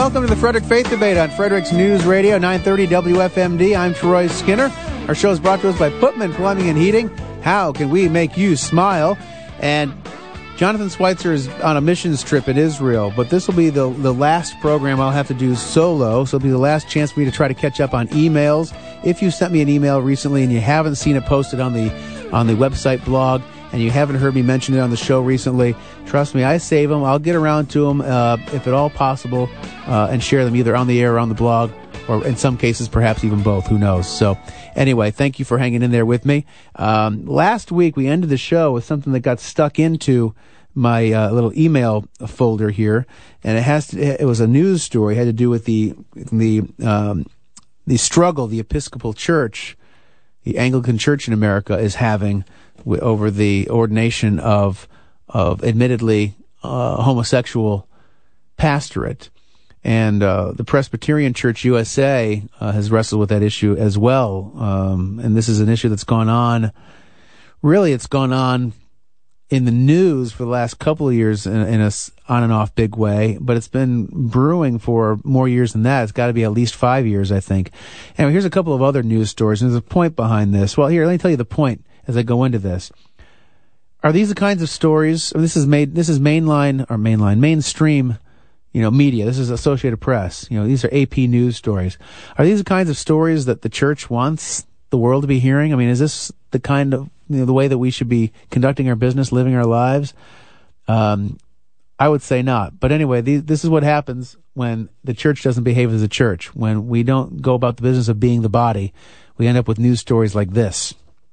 Welcome to the Frederick Faith Debate on Frederick's News Radio, 930 WFMD. I'm Troy Skinner. Our show is brought to us by Putman Plumbing and Heating. How can we make you smile? And Jonathan Schweitzer is on a missions trip in Israel, but this will be the last program I'll have to do solo, so it'll be the last chance for me to try to catch up on emails. If you sent me an email recently and you haven't seen it posted on the website blog, and you haven't heard me mention it on the show recently, trust me, I save them. I'll get around to them, if at all possible, and share them either on the air or on the blog, or in some cases, perhaps even both. Who knows? So anyway, thank you for hanging in there with me. Last week, we ended the show with something that got stuck into my little email folder here, and it was a news story. It had to do with the struggle the Episcopal Church, the Anglican Church in America, is having over the ordination of admittedly homosexual pastorate. And the Presbyterian Church USA has wrestled with that issue as well. And this is an issue that's gone on. Really, it's gone on in the news for the last couple of years in a on and off big way, but it's been brewing for more years than that. It's got to be at least 5 years, I think. Anyway, here's a couple of other news stories, and there's a point behind this. Well, here, let me tell you the point as I go into this. Are these the kinds of stories? This is mainstream, media. This is Associated Press. These are AP news stories. Are these the kinds of stories that the church wants the world to be hearing? I mean, is this the kind of the way that we should be conducting our business, living our lives? I would say not. But anyway, this is what happens when the church doesn't behave as a church. When we don't go about the business of being the body, we end up with news stories like this.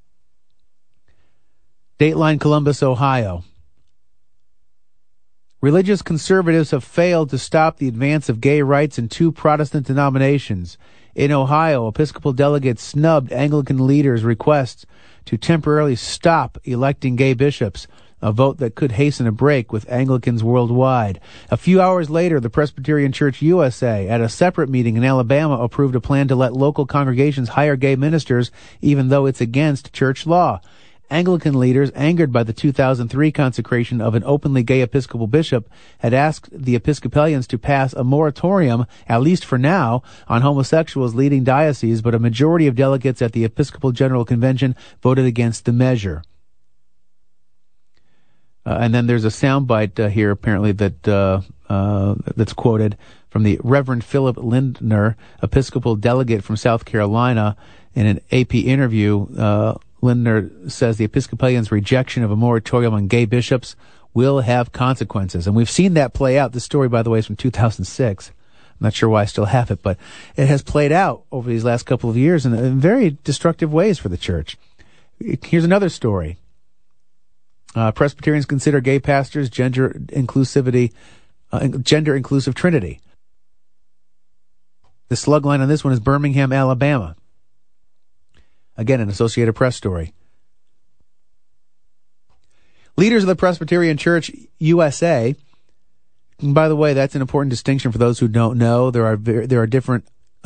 Dateline Columbus, Ohio. Religious conservatives have failed to stop the advance of gay rights in 2 Protestant denominations. In Ohio, Episcopal delegates snubbed Anglican leaders' requests to temporarily stop electing gay bishops, a vote that could hasten a break with Anglicans worldwide. A few hours later, the Presbyterian Church USA, at a separate meeting in Alabama, approved a plan to let local congregations hire gay ministers, even though it's against church law. Anglican leaders, angered by the 2003 consecration of an openly gay Episcopal bishop, had asked the Episcopalians to pass a moratorium, at least for now, on homosexuals leading dioceses, but a majority of delegates at the Episcopal General Convention voted against the measure. And then there's a soundbite here, apparently, that's quoted from the Reverend Philip Lindner, Episcopal delegate from South Carolina. In an AP interview, Lindner says the Episcopalians' rejection of a moratorium on gay bishops will have consequences. And we've seen that play out. This story, by the way, is from 2006. I'm not sure why I still have it, but it has played out over these last couple of years in very destructive ways for the church. Here's another story. Presbyterians consider gay pastors gender inclusive trinity. The slug line on this one is Birmingham, Alabama. Again, an Associated Press story. Leaders of the Presbyterian Church USA, and by the way, that's an important distinction for those who don't know. There are different,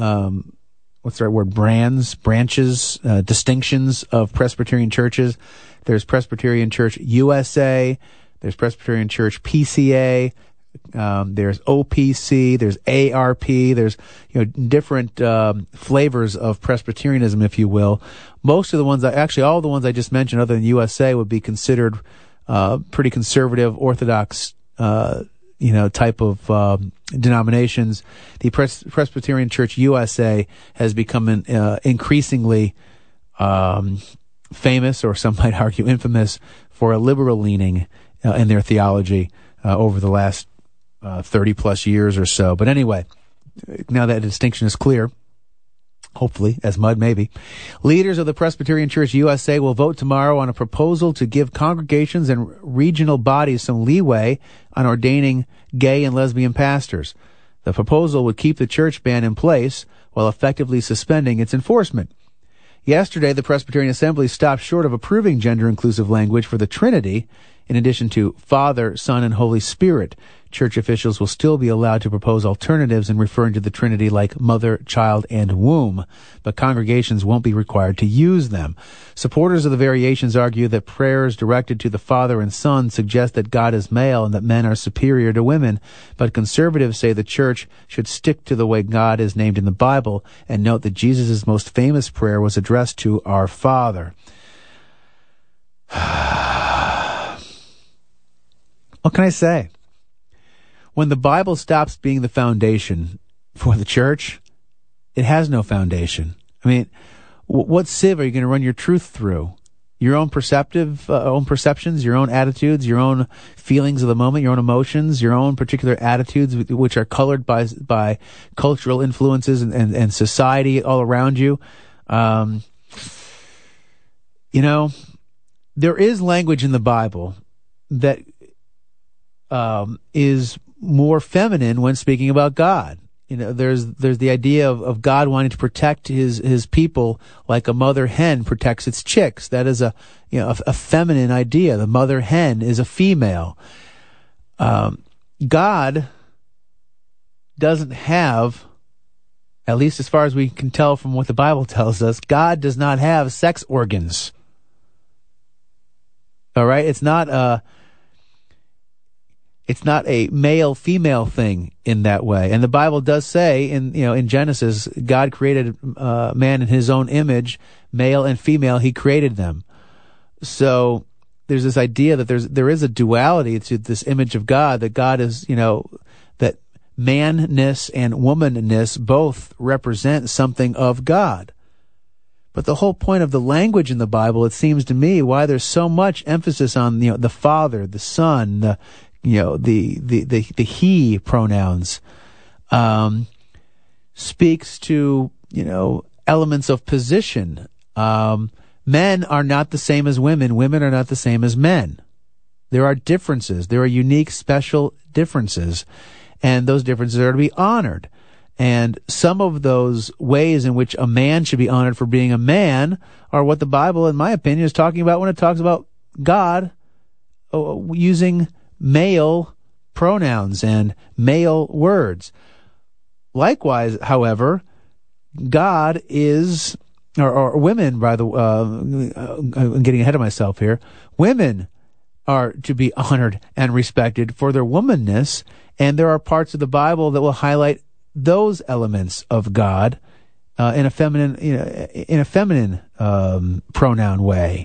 branches, distinctions of Presbyterian churches. There's Presbyterian Church USA, there's Presbyterian Church PCA, there's OPC, there's ARP, there's different flavors of Presbyterianism, if you will. Most of the ones, actually all the ones I just mentioned, other than USA, would be considered pretty conservative, orthodox, type of denominations. The Presbyterian Church USA has become increasingly famous, or some might argue infamous, for a liberal leaning in their theology over the last 30 plus years or so. But anyway, now that distinction is clear, hopefully, as mud maybe. Leaders of the Presbyterian Church USA will vote tomorrow on a proposal to give congregations and regional bodies some leeway on ordaining gay and lesbian pastors. The proposal would keep the church ban in place while effectively suspending its enforcement. Yesterday, the Presbyterian Assembly stopped short of approving gender-inclusive language for the Trinity In addition to Father, Son, and Holy Spirit, church officials will still be allowed to propose alternatives in referring to the Trinity like mother, child, and womb, but congregations won't be required to use them. Supporters of the variations argue that prayers directed to the Father and Son suggest that God is male and that men are superior to women, but conservatives say the church should stick to the way God is named in the Bible and note that Jesus' most famous prayer was addressed to our Father. What can I say? When the Bible stops being the foundation for the church, it has no foundation. I mean, what sieve are you going to run your truth through? Your own perceptions, your own attitudes, your own feelings of the moment, your own emotions, your own particular attitudes, which are colored by cultural influences and society all around you. There is language in the Bible that is more feminine when speaking about God. There's the idea of God wanting to protect his people like a mother hen protects its chicks. That is a feminine idea. The mother hen is a female. God doesn't have, at least as far as we can tell from what the Bible tells us, God does not have sex organs. All right? It's not a male-female thing in that way. And the Bible does say in Genesis, God created man in his own image, male and female, he created them. So there's this idea that there is a duality to this image of God, that God is, that manness and womanness both represent something of God. But the whole point of the language in the Bible, it seems to me, why there's so much emphasis on the Father, the Son, the he pronouns, speaks to, elements of position. Men are not the same as women. Women are not the same as men. There are differences. There are unique, special differences. And those differences are to be honored. And some of those ways in which a man should be honored for being a man are what the Bible, in my opinion, is talking about when it talks about God using male pronouns and male words. Likewise, however, God is, or women, by the I'm getting ahead of myself here, women are to be honored and respected for their womanness, and there are parts of the Bible that will highlight those elements of God in a feminine pronoun way.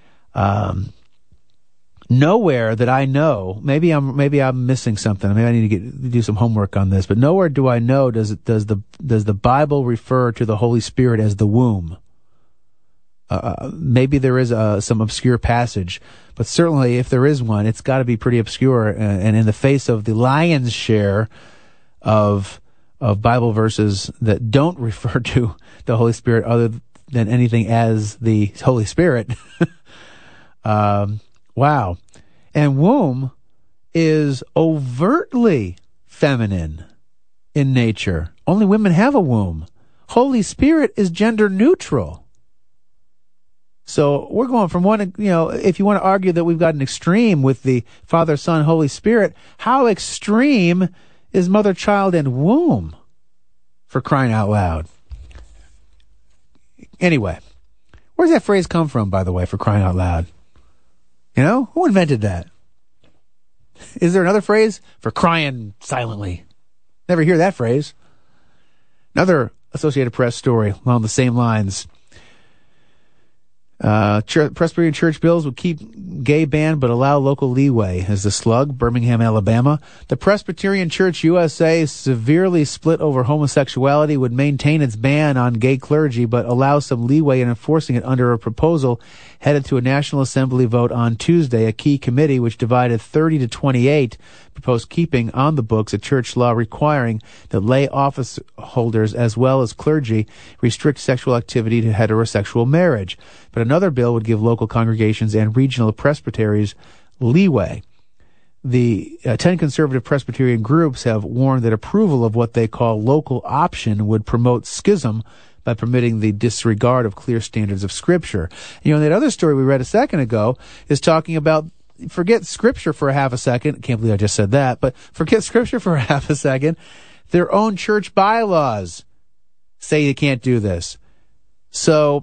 Nowhere that I know, maybe I'm missing something. Maybe I need to do some homework on this. But nowhere do I know does the Bible refer to the Holy Spirit as the womb. Maybe there is some obscure passage, but certainly if there is one, it's got to be pretty obscure. And in the face of the lion's share of Bible verses that don't refer to the Holy Spirit other than anything as the Holy Spirit. Wow. And womb is overtly feminine in nature. Only women have a womb. Holy Spirit is gender neutral. So we're going from one, if you want to argue that we've got an extreme with the Father, Son, Holy Spirit, how extreme is mother, child, and womb, for crying out loud? Anyway, where's that phrase come from, by the way, for crying out loud? Who invented that? Is there another phrase for crying silently? Never hear that phrase. Another Associated Press story along the same lines. Presbyterian church bills would keep gay ban but allow local leeway, as the Slug, Birmingham, Alabama. The Presbyterian Church USA, severely split over homosexuality, would maintain its ban on gay clergy but allow some leeway in enforcing it under a proposal headed to a National Assembly vote on Tuesday. A key committee, which divided 30 to 28, proposed keeping on the books a church law requiring that lay office holders as well as clergy restrict sexual activity to heterosexual marriage. But another bill would give local congregations and regional presbyteries leeway. The 10 conservative Presbyterian groups have warned that approval of what they call local option would promote schism by permitting the disregard of clear standards of Scripture. And that other story we read a second ago is talking about forget Scripture for a half a second. Can't believe I just said that, but forget Scripture for a half a second. Their own church bylaws say you can't do this. So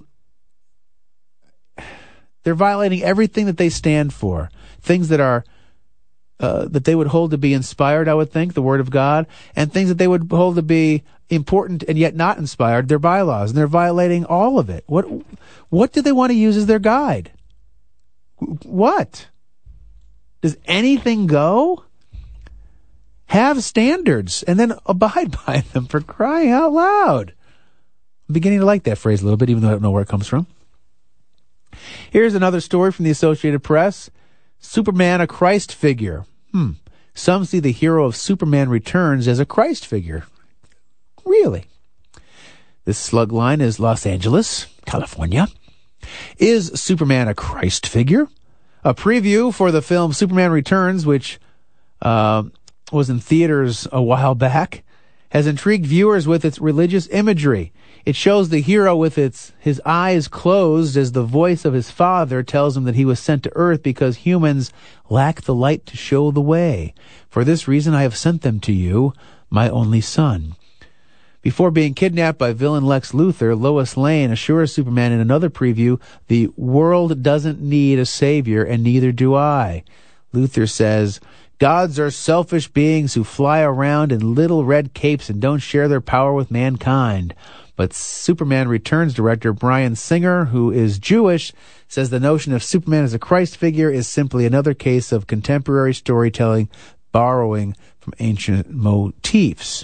they're violating everything that they stand for. Things that are that they would hold to be inspired, I would think, the Word of God, and things that they would hold to be important and yet not inspired, their bylaws, and they're violating all of it. What do they want to use as their guide? What? Does anything go? Have standards and then abide by them, for crying out loud. I'm beginning to like that phrase a little bit, even though I don't know where it comes from. Here's another story from the Associated Press. Superman, a Christ figure. Some see the hero of Superman Returns as a Christ figure. Really? This slug line is Los Angeles, California. Is Superman a Christ figure? A preview for the film Superman Returns, which was in theaters a while back, has intrigued viewers with its religious imagery. It shows the hero with his eyes closed as the voice of his father tells him that he was sent to Earth because humans lack the light to show the way. For this reason I have sent them to you, my only son. Before being kidnapped by villain Lex Luthor, Lois Lane assures Superman in another preview, the world doesn't need a savior, and neither do I. Luthor says, gods are selfish beings who fly around in little red capes and don't share their power with mankind. But Superman Returns director Bryan Singer, who is Jewish, says the notion of Superman as a Christ figure is simply another case of contemporary storytelling borrowing from ancient motifs.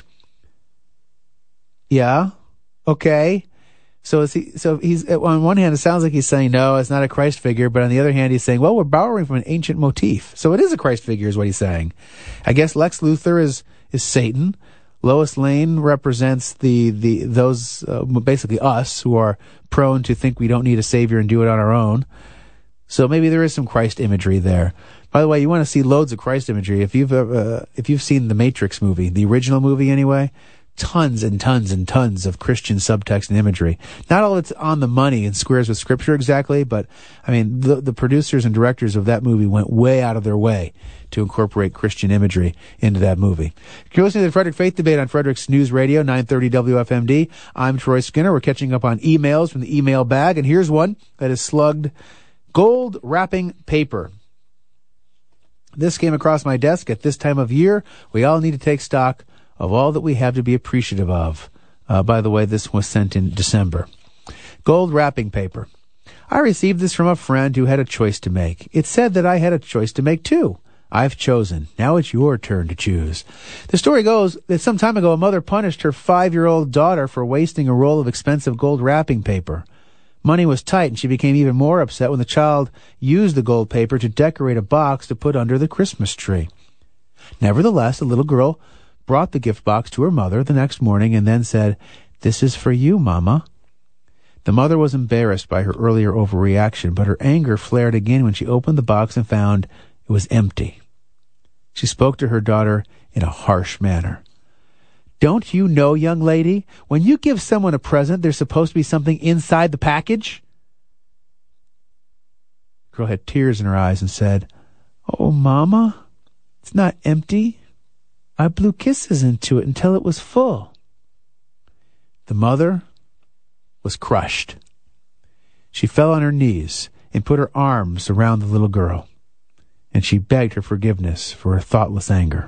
Yeah, okay. So he's on one hand, it sounds like he's saying, no, it's not a Christ figure. But on the other hand, he's saying, well, we're borrowing from an ancient motif. So it is a Christ figure is what he's saying. I guess Lex Luthor is Satan. Lois Lane represents those basically us who are prone to think we don't need a savior and do it on our own. So maybe there is some Christ imagery there. By the way, you want to see loads of Christ imagery. If you've seen the Matrix movie, the original movie anyway, tons and tons and tons of Christian subtext and imagery. Not all of it's on the money and squares with Scripture exactly, but I mean the producers and directors of that movie went way out of their way to incorporate Christian imagery into that movie. You're listening to the Frederick Faith Debate on Frederick's News Radio, 930 WFMD. I'm Troy Skinner. We're catching up on emails from the email bag, and here's one that is slugged gold wrapping paper. This came across my desk at this time of year. We all need to take stock of all that we have to be appreciative of. By the way, this was sent in December. Gold wrapping paper. I received this from a friend who had a choice to make. It said that I had a choice to make too. I've chosen. Now it's your turn to choose. The story goes that some time ago a mother punished her 5-year-old daughter for wasting a roll of expensive gold wrapping paper. Money was tight, and she became even more upset when the child used the gold paper to decorate a box to put under the Christmas tree. Nevertheless, the little girl brought the gift box to her mother the next morning and then said, "This is for you, Mama." The mother was embarrassed by her earlier overreaction, but her anger flared again when she opened the box and found it was empty. She spoke to her daughter in a harsh manner. "Don't you know, young lady, when you give someone a present, there's supposed to be something inside the package?" The girl had tears in her eyes and said, "Oh, Mama, it's not empty. I blew kisses into it until it was full." The mother was crushed. She fell on her knees and put her arms around the little girl, and she begged her forgiveness for her thoughtless anger.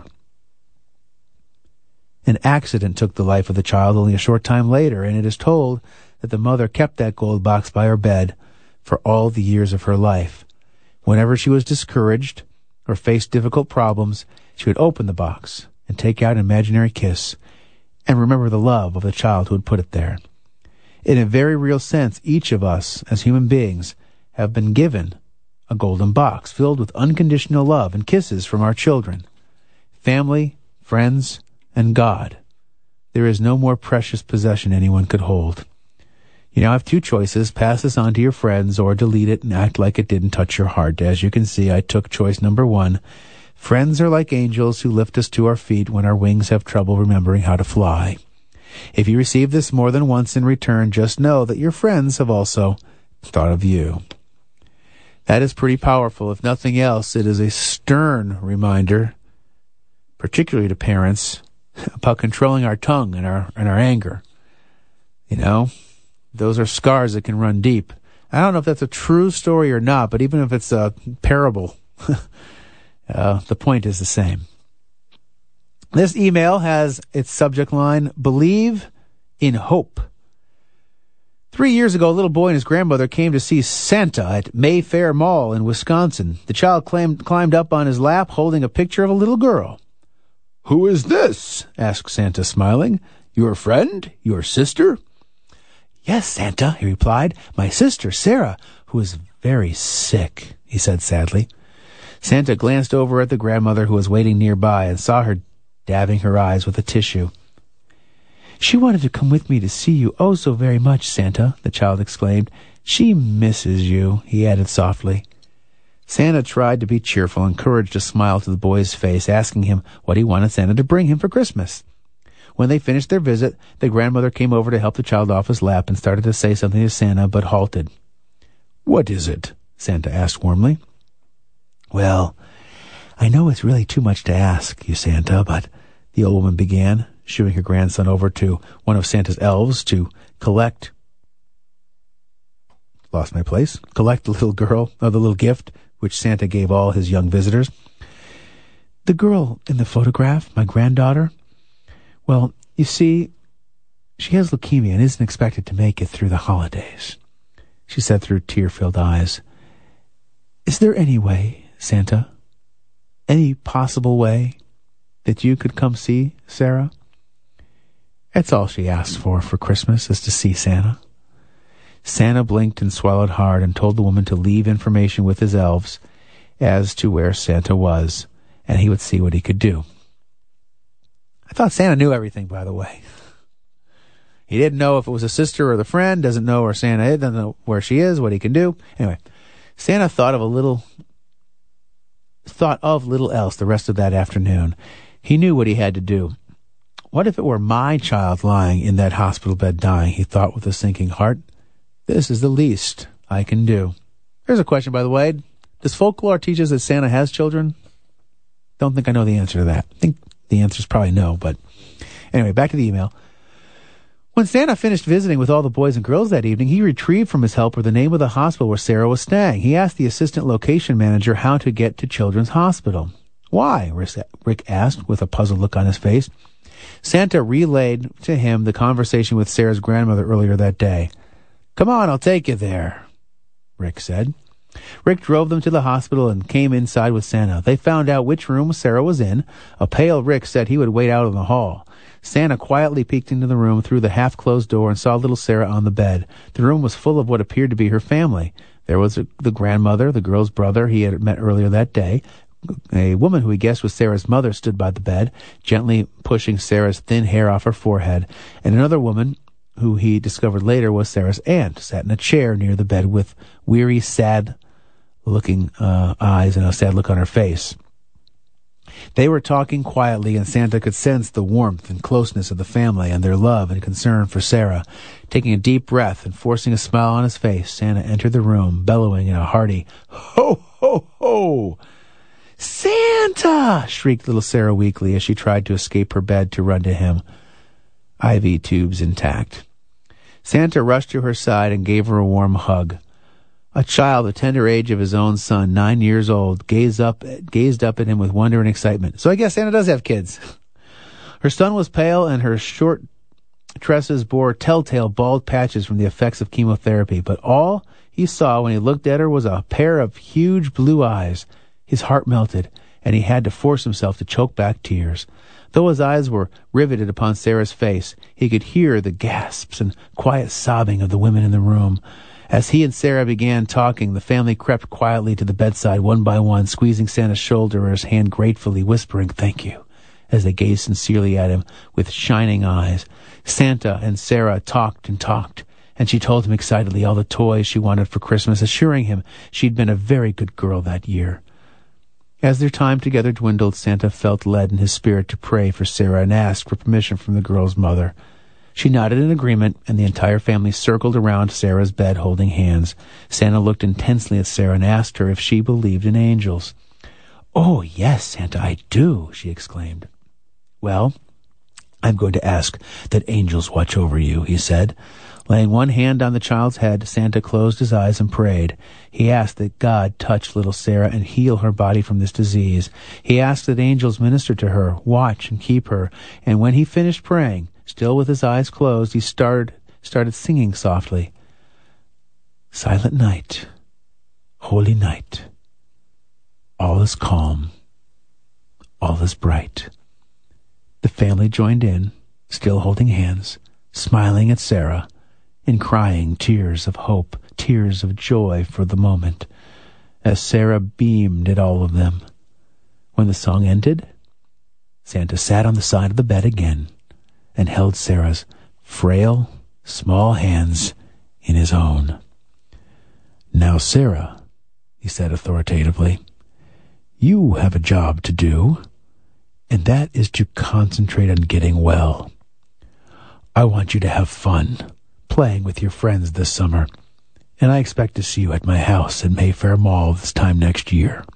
An accident took the life of the child only a short time later, and it is told that the mother kept that gold box by her bed for all the years of her life. Whenever she was discouraged or faced difficult problems, she would open the box and take out an imaginary kiss and remember the love of the child who had put it there. In a very real sense, each of us, as human beings, have been given a golden box filled with unconditional love and kisses from our children, family, friends, and God. There is no more precious possession anyone could hold. You now have two choices: pass this on to your friends or delete it and act like it didn't touch your heart. As you can see, I took choice number one. Friends are like angels who lift us to our feet when our wings have trouble remembering how to fly. If you receive this more than once in return, just know that your friends have also thought of you. That is pretty powerful. If nothing else, it is a stern reminder, particularly to parents, about controlling our tongue and our anger. You know, those are scars that can run deep. I don't know if that's a true story or not, but even if it's a parable, the point is the same. This email has its subject line, Believe in Hope. 3 years ago, a little boy and his grandmother came to see Santa at Mayfair Mall in Wisconsin. The child climbed up on his lap, holding a picture of a little girl. "Who is this?" asked Santa, smiling. "Your friend? Your sister?" "Yes, Santa," he replied. "My sister, Sarah, who is very sick," he said sadly. Santa glanced over at the grandmother who was waiting nearby and saw her dabbing her eyes with a tissue. "She wanted to come with me to see you oh so very much, Santa," the child exclaimed. "She misses you," he added softly. Santa tried to be cheerful, encouraged a smile to the boy's face, asking him what he wanted Santa to bring him for Christmas. When they finished their visit, the grandmother came over to help the child off his lap and started to say something to Santa, but halted. "What is it?" Santa asked warmly. "Well, I know it's really too much to ask you, Santa, but," the old woman began, shooing her grandson over to one of Santa's elves to collect the little gift which Santa gave all his young visitors. "The girl in the photograph, my granddaughter, well, you see, she has leukemia and isn't expected to make it through the holidays," she said through tear-filled eyes. "Is there any way, Santa, any possible way that you could come see Sarah?" That's all she asked for Christmas, is to see Santa. Santa blinked and swallowed hard and told the woman to leave information with his elves as to where Santa was, and he would see what he could do. I thought Santa knew everything, by the way. He didn't know if it was a sister or the friend, doesn't know where Santa is, doesn't know where she is, what he can do. Anyway, Santa thought of little else the rest of that afternoon. He knew what he had to do. What if it were my child lying in that hospital bed dying, he thought with a sinking heart. This is the least I can do. Here's a question, by the way. Does folklore teach us that Santa has children? Don't think I know the answer to that. I think the answer is probably no, but anyway, back to the email. When Santa finished visiting with all the boys and girls that evening, he retrieved from his helper the name of the hospital where Sarah was staying. He asked the assistant location manager how to get to Children's Hospital. "Why?" Rick asked with a puzzled look on his face. Santa relayed to him the conversation with Sarah's grandmother earlier that day. "Come on, I'll take you there," Rick said. Rick drove them to the hospital and came inside with Santa. They found out which room Sarah was in. A pale Rick said he would wait out in the hall. Santa quietly peeked into the room through the half-closed door and saw little Sarah on the bed. The room was full of what appeared to be her family. There was the grandmother, the girl's brother he had met earlier that day. A woman who he guessed was Sarah's mother stood by the bed, gently pushing Sarah's thin hair off her forehead, and another woman, who he discovered later was Sarah's aunt, sat in a chair near the bed with weary, sad-looking eyes and a sad look on her face. They were talking quietly, and Santa could sense the warmth and closeness of the family and their love and concern for Sarah. Taking a deep breath and forcing a smile on his face, Santa entered the room, bellowing in a hearty, "Ho, ho, ho!" "Santa!" shrieked little Sarah weakly as she tried to escape her bed to run to him, IV tubes intact. Santa rushed to her side and gave her a warm hug. A child, the tender age of his own son, 9 years old, gazed up at him with wonder and excitement. So I guess Santa does have kids. Her son was pale, and her short tresses bore telltale bald patches from the effects of chemotherapy. But all he saw when he looked at her was a pair of huge blue eyes. His heart melted, and he had to force himself to choke back tears. Though his eyes were riveted upon Sarah's face, he could hear the gasps and quiet sobbing of the women in the room. As he and Sarah began talking, the family crept quietly to the bedside one by one, squeezing Santa's shoulder or his hand gratefully, whispering, "Thank you," as they gazed sincerely at him with shining eyes. Santa and Sarah talked and talked, and she told him excitedly all the toys she wanted for Christmas, assuring him she'd been a very good girl that year. As their time together dwindled, Santa felt led in his spirit to pray for Sarah and ask for permission from the girl's mother. She nodded in agreement, and the entire family circled around Sarah's bed holding hands. Santa looked intensely at Sarah and asked her if she believed in angels. "Oh, yes, Santa, I do," she exclaimed. "Well, I'm going to ask that angels watch over you," he said. Laying one hand on the child's head, Santa closed his eyes and prayed. He asked that God touch little Sarah and heal her body from this disease. He asked that angels minister to her, watch and keep her. And when he finished praying, still with his eyes closed, he started singing softly. "Silent night, holy night, all is calm, all is bright." The family joined in, still holding hands, smiling at Sarah, and crying tears of hope, tears of joy for the moment, as Sarah beamed at all of them. When the song ended, Santa sat on the side of the bed again and held Sarah's frail, small hands in his own. "Now, Sarah," he said authoritatively, "you have a job to do, and that is to concentrate on getting well. I want you to have fun playing with your friends this summer, and I expect to see you at my house at Mayfair Mall this time next year."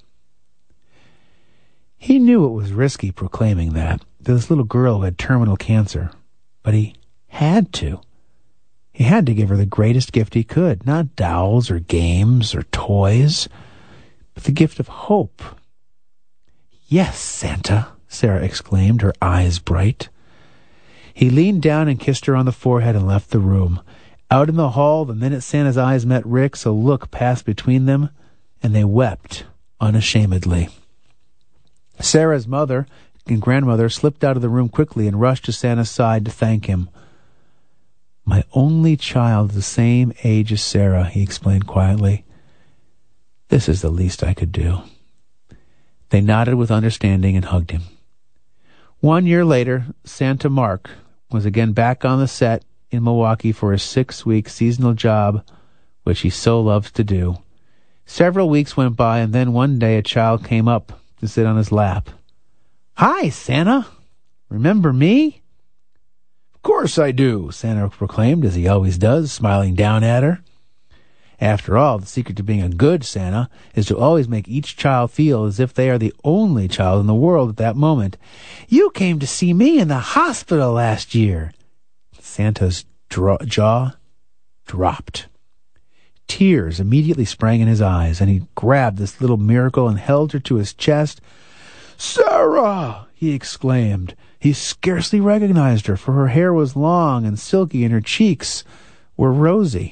He knew it was risky proclaiming that to this little girl who had terminal cancer, but he had to. He had to give her the greatest gift he could, not dolls or games or toys, but the gift of hope. "Yes, Santa," Sarah exclaimed, her eyes bright. He leaned down and kissed her on the forehead and left the room. Out in the hall, the minute Santa's eyes met Rick's, a look passed between them, and they wept unashamedly. Sarah's mother and grandmother slipped out of the room quickly and rushed to Santa's side to thank him. "My only child the same age as Sarah," he explained quietly. "This is the least I could do." They nodded with understanding and hugged him. 1 year later, Santa Mark was again back on the set in Milwaukee for his 6-week seasonal job, which he so loves to do. Several weeks went by, and then one day a child came up to sit on his lap. "Hi, Santa. Remember me?" "Of course I do," Santa proclaimed, as he always does, smiling down at her. After all, the secret to being a good Santa is to always make each child feel as if they are the only child in the world at that moment. "You came to see me in the hospital last year." Santa's jaw dropped. Tears immediately sprang in his eyes, and he grabbed this little miracle and held her to his chest. "Sarah!" he exclaimed. He scarcely recognized her, for her hair was long and silky, and her cheeks were rosy.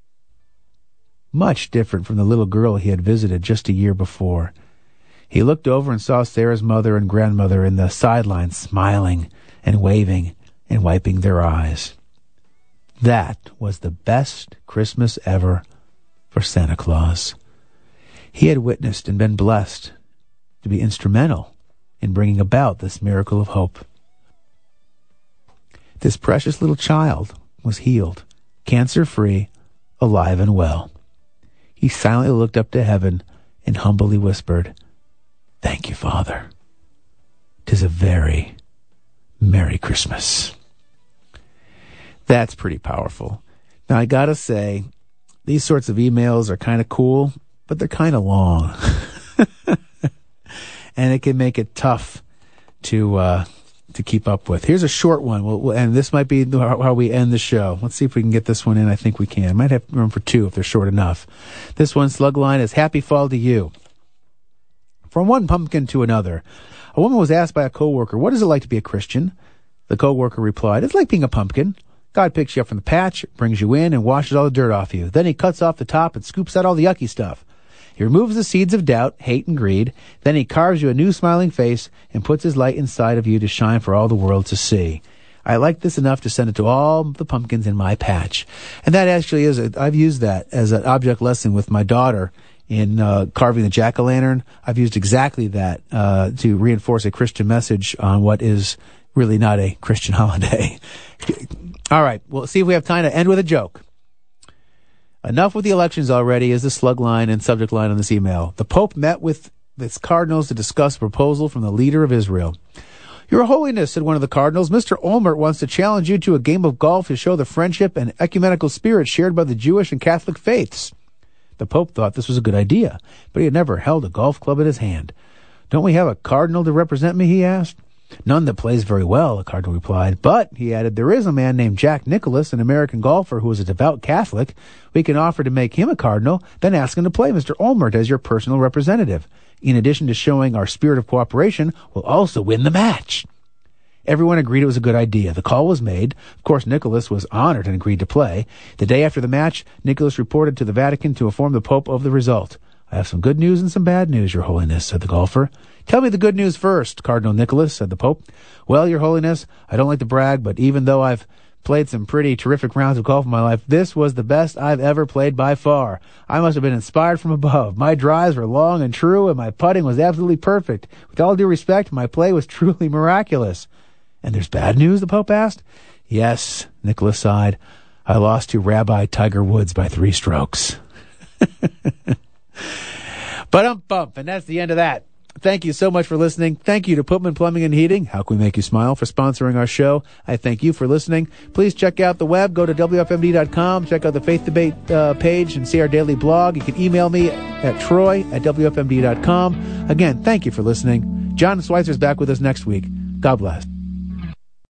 Much different from the little girl he had visited just a year before. He looked over and saw Sarah's mother and grandmother in the sidelines, smiling and waving and wiping their eyes. That was the best Christmas ever for Santa Claus. He had witnessed and been blessed to be instrumental in bringing about this miracle of hope. This precious little child was healed, cancer-free, alive and well. He silently looked up to heaven and humbly whispered, "Thank you, Father. 'Tis a very Merry Christmas." That's pretty powerful. Now, I gotta say, these sorts of emails are kind of cool, but they're kind of long. And it can make it tough to keep up with. Here's a short one, and this might be how we end the show. Let's see if we can get this one in. I think we can. Might have room for 2 if they're short enough. This one, slug line, is "Happy Fall to you." From one pumpkin to another. A woman was asked by a coworker, "What is it like to be a Christian?" The coworker replied, "It's like being a pumpkin. God picks you up from the patch, brings you in, and washes all the dirt off you. Then he cuts off the top and scoops out all the yucky stuff. He removes the seeds of doubt, hate, and greed. Then he carves you a new smiling face and puts his light inside of you to shine for all the world to see. I like this enough to send it to all the pumpkins in my patch." And that actually is I've used that as an object lesson with my daughter in carving the jack-o'-lantern. I've used exactly that to reinforce a Christian message on what is really not a Christian holiday. All right, we'll see if we have time to end with a joke. "Enough with the elections already" is the slug line and subject line on this email. The Pope met with its cardinals to discuss a proposal from the leader of Israel. Your Holiness, said one of the cardinals, Mr. Olmert wants to challenge you to a game of golf to show the friendship and ecumenical spirit shared by the Jewish and Catholic faiths. The Pope thought this was a good idea, but he had never held a golf club in his hand. Don't we have a cardinal to represent me, he asked. None that plays very well, the cardinal replied. But, he added, there is a man named Jack Nicklaus, an American golfer who is a devout Catholic. We can offer to make him a cardinal, then ask him to play Mr. Olmert as your personal representative. In addition to showing our spirit of cooperation, we'll also win the match. Everyone agreed it was a good idea. The call was made. Of course, Nicholas was honored and agreed to play. The day after the match, Nicholas reported to the Vatican to inform the Pope of the result. I have some good news and some bad news, Your Holiness, said the golfer. Tell me the good news first, Cardinal Nicholas, said the Pope. Well, Your Holiness, I don't like to brag, but even though I've played some pretty terrific rounds of golf in my life, this was the best I've ever played by far. I must have been inspired from above. My drives were long and true, and my putting was absolutely perfect. With all due respect, my play was truly miraculous. And there's bad news, the Pope asked. Yes, Nicholas sighed. I lost to Rabbi Tiger Woods by 3 strokes. Bump, and that's the end of that. Thank you so much for listening. Thank you to Putman Plumbing and Heating. How can we make you smile for sponsoring our show? I thank you for listening. Please check out the web. Go to WFMD.com. Check out the Faith Debate page and see our daily blog. You can email me at troy@WFMD.com. Again, thank you for listening. John Schweitzer's back with us next week. God bless.